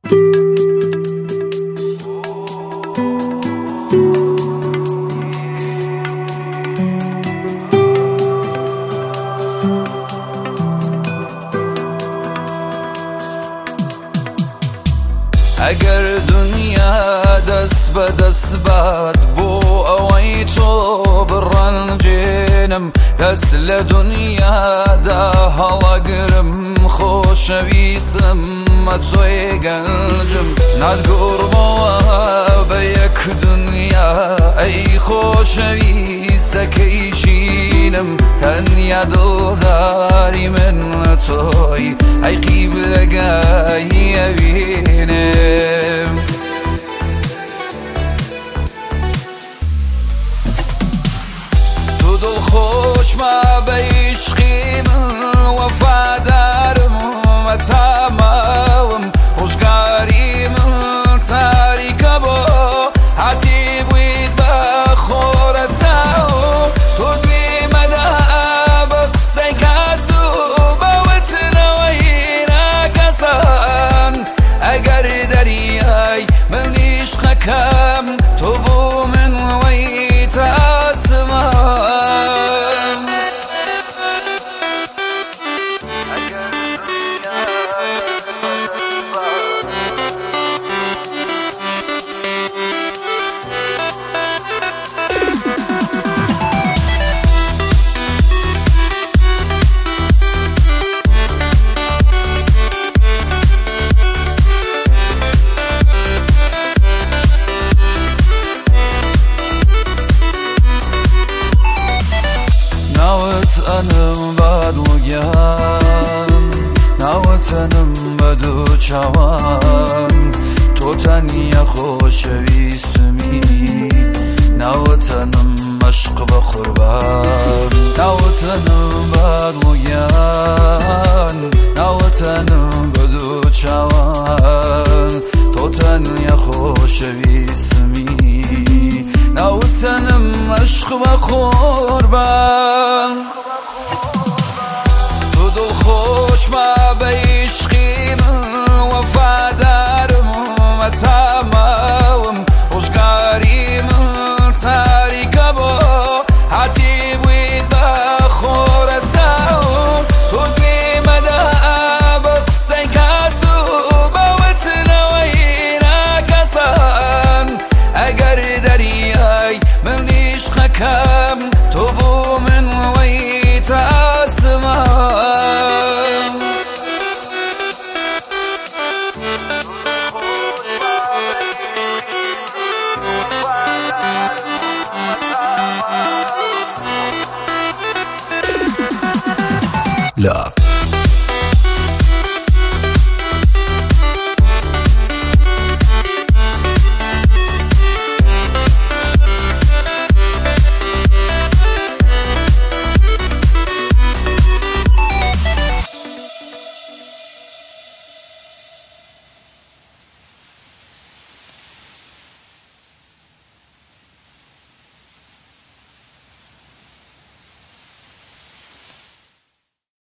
اگر دنیا دست به دست باد بو اوی تو برنجینم دست لدنیا دا هلا گرم خوشویسم توی گنجم ندگور بوا به یک دنیا ای خوشویس کیشینم تنیا دلداری من توی ای قیبلگاهی بینم تو دل خوش ما به عشقی من وفادارم و تمام روزگاری من تاریکه با حتی بوید بخورتاو تو دیمده بقصه کسو با وطن و اینا کسان اگر دریای من عشقکم تو بو من ویت آسمان ناوطنم بدوگم ناوطنم بدو چوان تو تنیا خوشویسمی ناوطنم عشق و قربان ناوطنم بدوگم ناوطنم بدو چوان تو تنیا خوشویسمی ناوطنم عشق و قربان تو دل خوش ما به عشقی من وفادارم و تمام روزگاری من تاریکه با حتی بوید بخورتاو تو دیمده بقصه کسو با وطن و اینا کسان اگر دریای من عشقکم تو بو من ویت آسمان Love